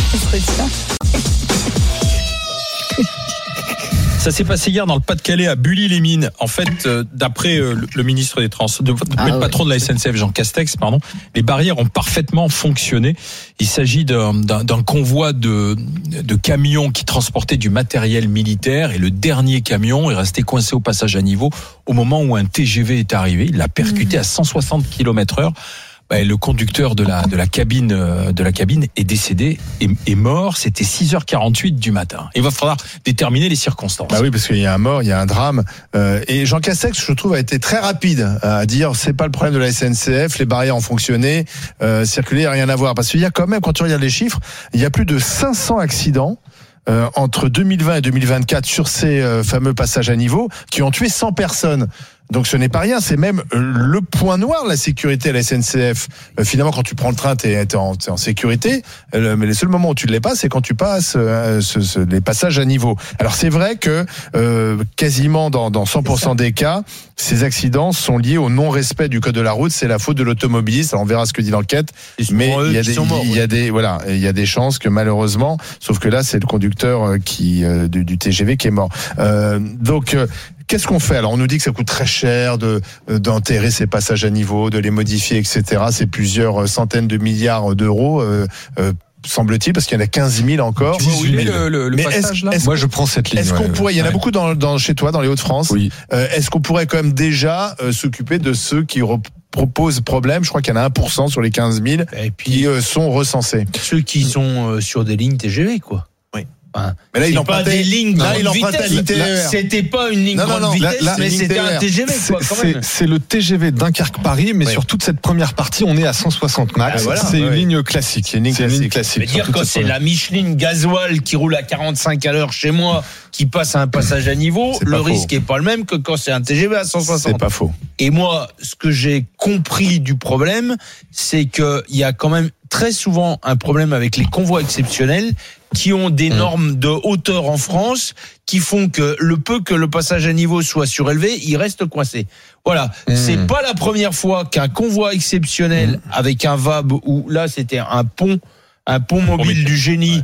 Ça s'est passé hier dans le Pas-de-Calais à Bully-les-Mines. En fait, d'après le ministre des Transports, le patron de la SNCF, Jean Castex, les barrières ont parfaitement fonctionné. Il s'agit d'un convoi de camions qui transportaient du matériel militaire, et le dernier camion est resté coincé au passage à niveau au moment où un TGV est arrivé. Il l'a percuté à 160 km/h. Le conducteur de la cabine est décédé, est mort. C'était 6h48 du matin. Il va falloir déterminer les circonstances. Bah oui, parce qu'il y a un mort, il y a un drame. Et Jean Castex, je trouve, a été très rapide à dire c'est pas le problème de la SNCF, les barrières ont fonctionné, circuler, rien à voir. Parce qu'il y a quand même, quand tu regardes les chiffres, il y a plus de 500 accidents entre 2020 et 2024 sur ces fameux passages à niveau qui ont tué 100 personnes. Donc ce n'est pas rien, c'est même le point noir de la sécurité à la SNCF. Finalement, quand tu prends le train, t'es en sécurité, mais les seuls moments où tu ne l'es pas, c'est quand tu passes les passages à niveau. Alors c'est vrai que quasiment dans 100% des cas, ces accidents sont liés au non-respect du code de la route. C'est la faute de l'automobiliste. Alors on verra ce que dit l'enquête, mais il y a des chances que malheureusement, sauf que là c'est le conducteur du TGV qui est mort. Donc qu'est-ce qu'on fait ? Alors on nous dit que ça coûte très cher d'enterrer ces passages à niveau, de les modifier, etc. C'est plusieurs centaines de milliards d'euros. Semble-t-il, parce qu'il y en a 15 000 encore. Le passage là. Moi, je prends cette ligne. Est-ce qu'on pourrait, il y en a beaucoup chez toi, dans les Hauts-de-France. Oui. Est-ce qu'on pourrait quand même déjà s'occuper de ceux qui proposent problème? Je crois qu'il y en a 1% sur les 15 000 qui sont recensés. Ceux qui sont sur des lignes TGV, quoi. Mais là, il empruntait des lignes la ligne TER. C'était pas une ligne grande vitesse, mais c'était un TGV. C'est le TGV Dunkerque-Paris, mais sur toute cette première partie, on est à 160 max. C'est une ligne classique. C'est une ligne classique. Dire que c'est la Micheline gasoil qui roule à 45 à l'heure chez moi, qui passe à un passage à niveau, le risque est pas le même que quand c'est un TGV à 160. C'est pas faux. Et moi, ce que j'ai compris du problème, c'est qu'il y a quand même très souvent un problème avec les convois exceptionnels qui ont des normes de hauteur en France qui font que le peu que le passage à niveau soit surélevé, il reste coincé. Voilà, c'est pas la première fois qu'un convoi exceptionnel avec un VAB, où là c'était un pont mobile du génie,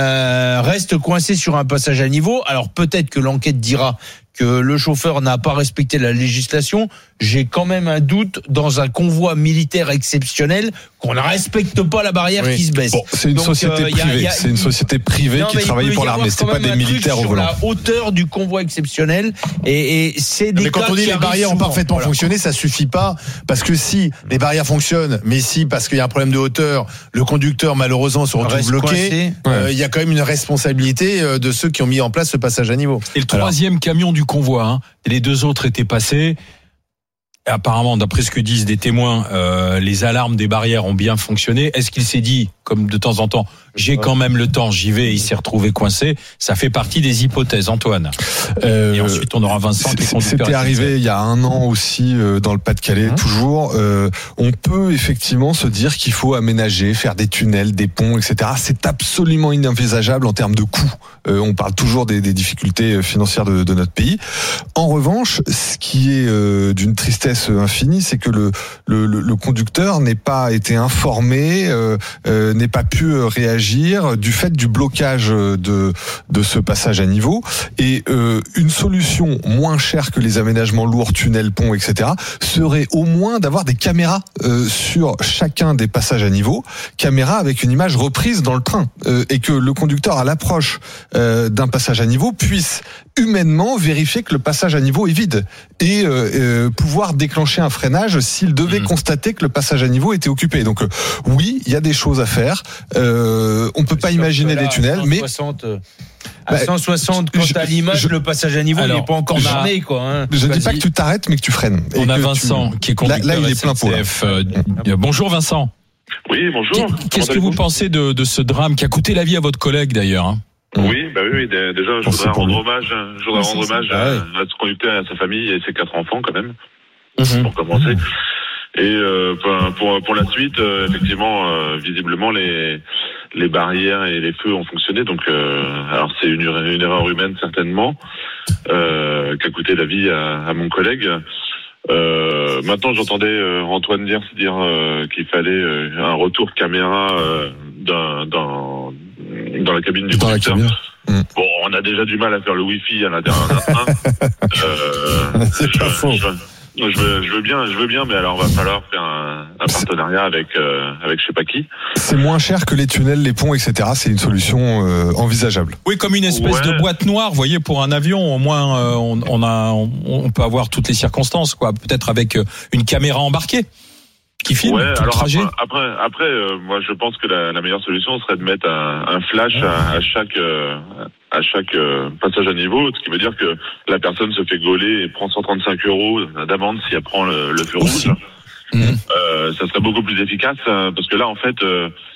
reste coincé sur un passage à niveau. Alors peut-être que l'enquête dira que le chauffeur n'a pas respecté la législation. J'ai quand même un doute dans un convoi militaire exceptionnel qu'on ne respecte pas la barrière qui se baisse. Bon, c'est une société privée. C'est une société privée qui travaille pour l'armée. C'était pas des militaires au volant. Sur la hauteur du convoi exceptionnel, et c'est des. Mais quand on dit les barrières ont parfaitement fonctionné, ça suffit pas, parce que si les barrières fonctionnent, mais si parce qu'il y a un problème de hauteur, le conducteur malheureusement se retrouve bloqué, il y a quand même une responsabilité de ceux qui ont mis en place ce passage à niveau. Et le troisième camion du convoi, et les deux autres étaient passés. Apparemment, d'après ce que disent des témoins, les alarmes des barrières ont bien fonctionné. Est-ce qu'il s'est dit, comme de temps en temps, j'ai quand même le temps, j'y vais, et il s'est retrouvé coincé? Ça fait partie des hypothèses, Antoine. Et ensuite, on aura Vincent qui est conducteur. C'était arrivé il y a un an aussi dans le Pas-de-Calais, toujours. On peut effectivement se dire qu'il faut aménager, faire des tunnels, des ponts, etc. C'est absolument inenvisageable en termes de coûts. On parle toujours des difficultés financières de notre pays. En revanche, ce qui est d'une tristesse infinie, c'est que le conducteur n'ait pas été informé, n'ait pas pu réagir du fait du blocage de ce passage à niveau. Et une solution moins chère que les aménagements lourds, tunnels, ponts, etc., serait au moins d'avoir des caméras sur chacun des passages à niveau, caméras avec une image reprise dans le train, et que le conducteur à l'approche d'un passage à niveau puisse humainement vérifier que le passage à niveau est vide et pouvoir déclencher un freinage s'il devait constater que le passage à niveau était occupé. Donc oui, il y a des choses à faire. On peut pas imaginer des tunnels, mais à 160, quand t'as l'image, le passage à niveau, il n'est pas encore marné, quoi. Je ne dis pas que tu t'arrêtes, mais que tu freines. On a Vincent qui est conducteur. Là, il est plein pot. Bonjour Vincent. Oui, bonjour. Qu'est-ce que vous pensez de ce drame qui a coûté la vie à votre collègue d'ailleurs? Oui, déjà, je voudrais rendre hommage à ce conducteur et à sa famille et ses 4 enfants, quand même, pour commencer. Et pour la suite, effectivement, visiblement, les barrières et les feux ont fonctionné. Donc, alors c'est une erreur humaine, certainement, qui a coûté la vie à mon collègue. Maintenant, j'entendais Antoine dire qu'il fallait un retour caméra dans la cabine du conducteur. Bon, on a déjà du mal à faire le Wi-Fi à l'intérieur d'un train. C'est pas faux. Je veux bien, mais alors va falloir faire un partenariat avec je sais pas qui. C'est moins cher que les tunnels, les ponts, etc. C'est une solution envisageable. Oui, comme une espèce de boîte noire, vous voyez, pour un avion. Au moins, on peut avoir toutes les circonstances, quoi. Peut-être avec une caméra embarquée qui filme tout le trajet. Après, moi, je pense que la meilleure solution serait de mettre un flash à chaque passage à niveau, ce qui veut dire que la personne se fait gauler et prend 135 € d'amende si elle prend le feu rouge. Ça serait beaucoup plus efficace parce que là, en fait,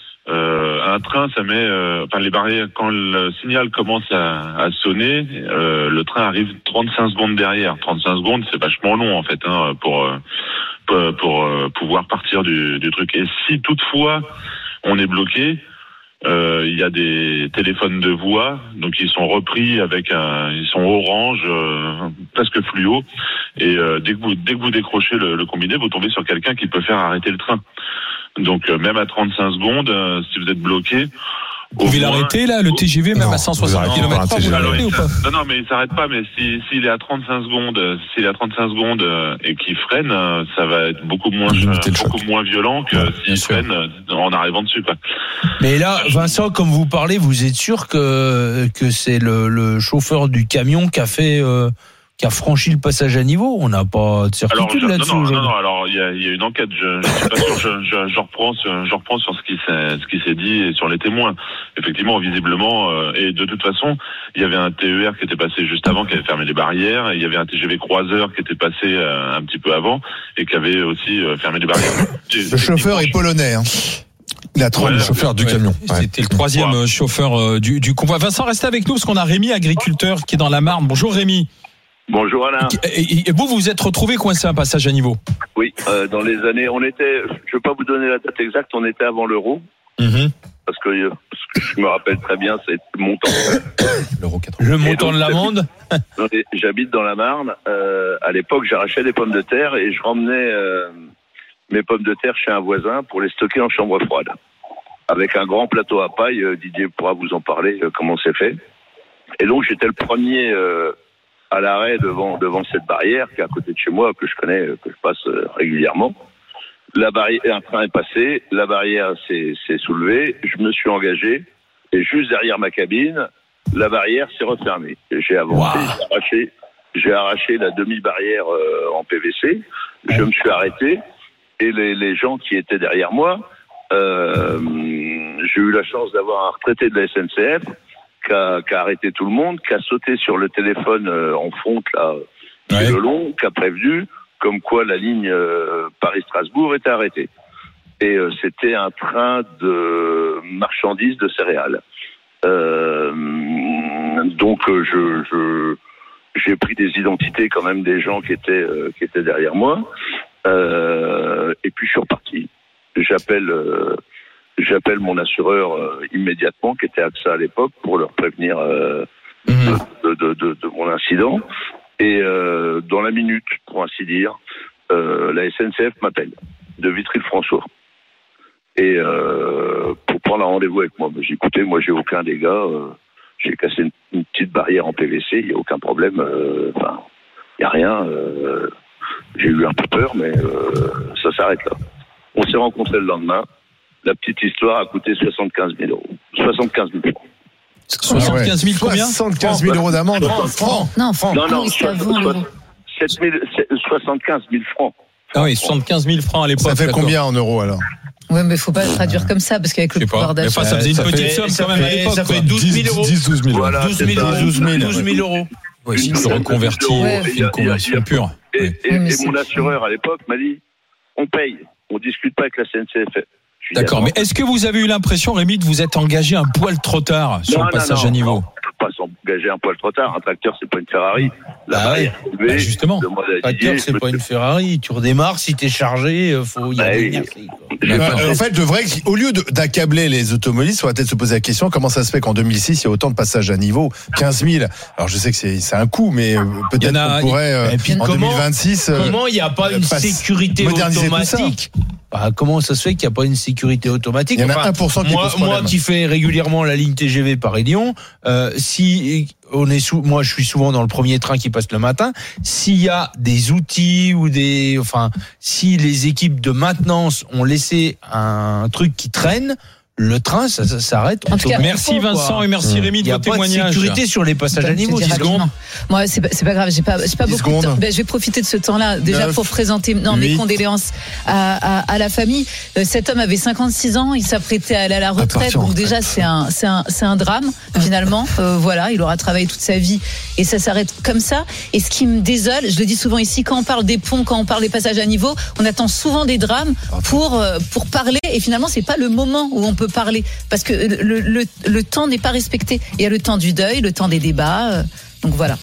un train, ça met, les barrières, quand le signal commence à sonner, le train arrive 35 secondes derrière. 35 secondes, c'est vachement long en fait, pour pouvoir partir du truc. Et si toutefois on est bloqué, il y a des téléphones de voix, donc ils sont repris ils sont orange, presque fluo, et dès que vous décrochez le combiné, vous tombez sur quelqu'un qui peut faire arrêter le train. Donc même à 35 secondes, si vous êtes bloqué, vous pouvez l'arrêter là, le TGV, même à 160 km/h, vous l'arrêtez ou pas? Non, mais il s'arrête pas, mais s'il est à 35 secondes, et qu'il freine, ça va être beaucoup moins violent que s'il freine en arrivant dessus, quoi. Mais là, Vincent, comme vous parlez, vous êtes sûr que c'est le chauffeur du camion qui a franchi le passage à niveau? On n'a pas de certitude là-dessus. Non, alors il y a une enquête. Je suis pas sûr. Je reprends sur ce qui s'est dit et sur les témoins. Effectivement, visiblement, et de toute façon, il y avait un TER qui était passé juste avant, qui avait fermé les barrières. Et il y avait un TGV croiseur qui était passé un petit peu avant et qui avait aussi fermé les barrières. Le chauffeur est polonais. Il a 30 le chauffeur du camion. C'était le troisième chauffeur du convoi. Vincent, restez avec nous parce qu'on a Rémi, agriculteur, qui est dans la Marne. Bonjour Rémi. Bonjour Alain. Et vous vous êtes retrouvé coincé à un passage à niveau? Oui, dans les années, je ne vais pas vous donner la date exacte, on était avant l'euro. Parce que je me rappelle très bien, c'est le montant. Le montant de l'amende. J'habite dans la Marne. À l'époque, j'arrachais des pommes de terre et je ramenais mes pommes de terre chez un voisin pour les stocker en chambre froide. Avec un grand plateau à paille, Didier pourra vous en parler, comment c'est fait. Et donc, j'étais le premier à l'arrêt devant cette barrière qui est à côté de chez moi, que je connais, que je passe régulièrement. La barrière, un train est passé, la barrière s'est soulevée, je me suis engagé, et juste derrière ma cabine, la barrière s'est refermée. J'ai avancé, j'ai arraché la demi-barrière en PVC, je me suis arrêté, et les gens qui étaient derrière moi, j'ai eu la chance d'avoir un retraité de la SNCF, qui a arrêté tout le monde, qui a sauté sur le téléphone en fonte là, le long, qui a prévenu comme quoi la ligne Paris-Strasbourg était arrêtée. Et c'était un train de marchandises de céréales. Donc j'ai pris des identités quand même des gens qui étaient derrière moi. Et puis je suis reparti. J'appelle mon assureur immédiatement, qui était AXA à l'époque, pour leur prévenir de mon incident. Et dans la minute, pour ainsi dire, la SNCF m'appelle de Vitry-le-François. Et pour prendre un rendez-vous avec moi. J'ai dit, écoutez, moi j'ai aucun dégât, j'ai cassé une petite barrière en PVC, il n'y a aucun problème, il n'y a rien. J'ai eu un peu peur, mais ça s'arrête là. On s'est rencontrés le lendemain. La petite histoire a coûté 75 000 €. 75 000 francs. 75 000 combien? 75 000 € d'amende. Francs. Non, 75 000 francs. Ah oui, 75 000 francs à l'époque. Ça fait combien en euros alors? Ouais, mais faut pas le traduire comme ça, parce qu'avec le pouvoir d'achat. Ça faisait une petite somme quand même à l'époque. Ça fait 12 000 euros. 12 000 Voilà, 12 000 euros. Oui, si tu reconvertis, une conversion pure. Et mon assureur à l'époque m'a dit, on paye, on discute pas avec la SNCF. D'accord, mais est-ce que vous avez eu l'impression, Rémi, de vous être engagé un poil trop tard sur le passage à niveau? Non, on peut pas s'engager un poil trop tard. Un tracteur, c'est pas une Ferrari. Justement. Un tracteur, c'est pas une Ferrari. Tu redémarres, si t'es chargé, faut y aller. En fait, au lieu d'accabler les automobilistes, on va peut-être se poser la question, comment ça se fait qu'en 2006, il y a autant de passages à niveau? 15 000. Alors, je sais que c'est un coût, mais peut-être qu'on pourrait, en 2026. Comment il n'y a pas une sécurité automatique? comment ça se fait qu'il n'y a pas une sécurité automatique? Il y en a 1% qui pose problème. Moi qui fais régulièrement la ligne TGV Paris-Lyon, moi je suis souvent dans le premier train qui passe le matin. S'il y a des outils si les équipes de maintenance ont laissé un truc qui traîne, le train, ça s'arrête. Merci Vincent et merci Rémi de votre témoignage. Il n'y a pas de sécurité sur les passages à niveau. 10 secondes. Moi, c'est pas grave. J'ai pas beaucoup de temps. Je vais profiter de ce temps-là déjà pour présenter mes condoléances à la famille. Cet homme avait 56 ans. Il s'apprêtait à aller à la retraite. Donc déjà, c'est un drame finalement. Il aura travaillé toute sa vie et ça s'arrête comme ça. Et ce qui me désole, je le dis souvent ici, quand on parle des ponts, quand on parle des passages à niveau, on attend souvent des drames pour parler. Et finalement, c'est pas le moment où on peut parler parce que le temps n'est pas respecté. Il y a le temps du deuil, le temps des débats. Donc voilà.